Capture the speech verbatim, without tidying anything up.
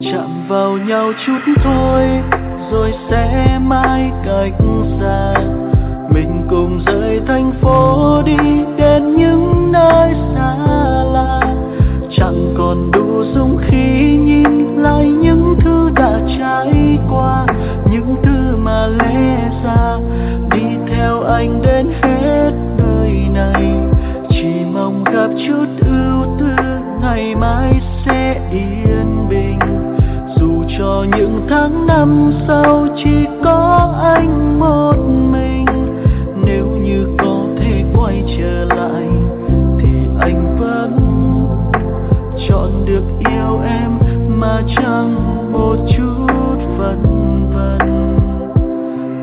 chạm vào nhau chút thôi rồi sẽ mãi cách xa. Mình cùng rời thành phố đi đến những nơi xa lạ, chẳng còn đủ dũng khí nhìn lại những thứ đã trải qua, những thứ mà lẽ ra đi theo anh đến hết đời này. Chỉ mong gặp chút ưu tư ngày mai sẽ yên bình, dù cho những tháng năm sau chỉ có anh một mình. Nếu như có thể quay trở lại thì anh vẫn chọn được yêu em mà chẳng